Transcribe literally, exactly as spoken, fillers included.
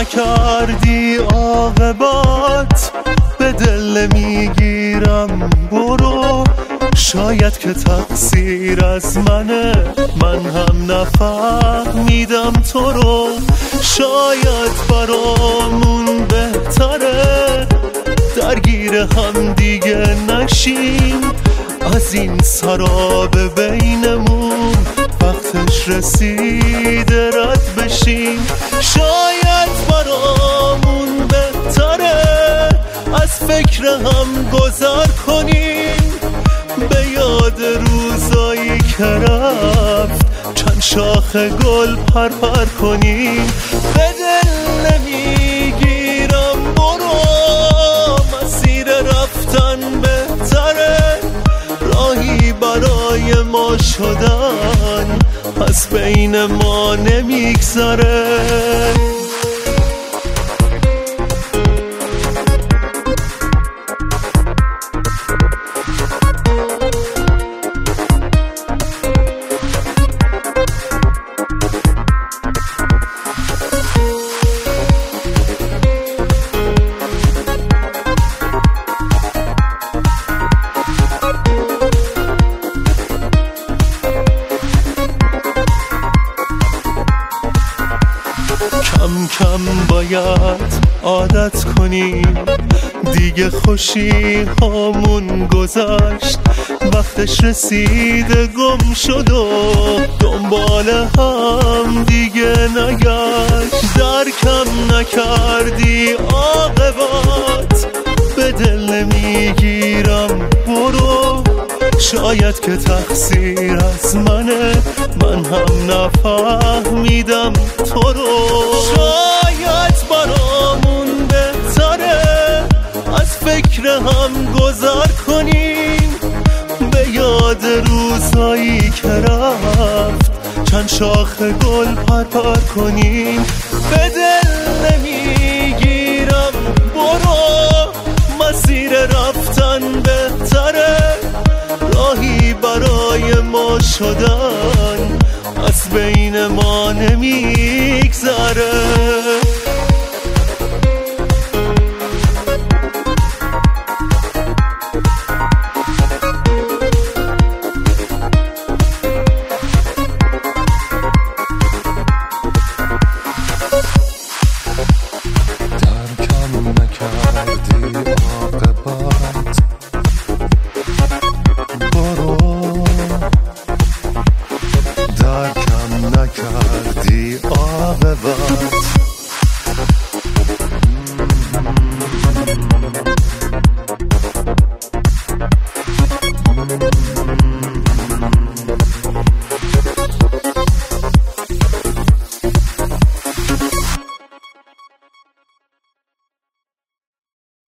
نکردی عاقبت به دل نمیگیرم برو. شاید که تقصیر از منه، من هم نفهمیدم تو رو. شاید برامون بهتره درگیر هم دیگه نشیم، از این سراب بینمون وقتش رسیده رد بشیم. شاید برامون بهتره از فکر هم گذر کنیم، به یاد روزایی که رفت چند شاخ گل پرپر کنیم. به دل نمیگیرم برو، مسیر رفتن بهتره، راهی برای ما شدن از بین ما نمیگذره. کم کم باید عادت کنیم دیگه، خوشی هامون گذشت، وقتش رسیده گم شد و دنبال هم دیگه نگشت. درکم نکردی عاقبت به دل نمیگیرم برو. شاید که تقصیر از منه، من هم نفهمیدم تو رو. شاید برامون بهتره از فکر هم گذر کنیم، به یاد روزایی که رفت چند شاخ گل پرپر کنیم. به دل نمیگیرم برو، مسیر رفتن بهتره، راهی برای ما شدن از بین ما نمیگذره.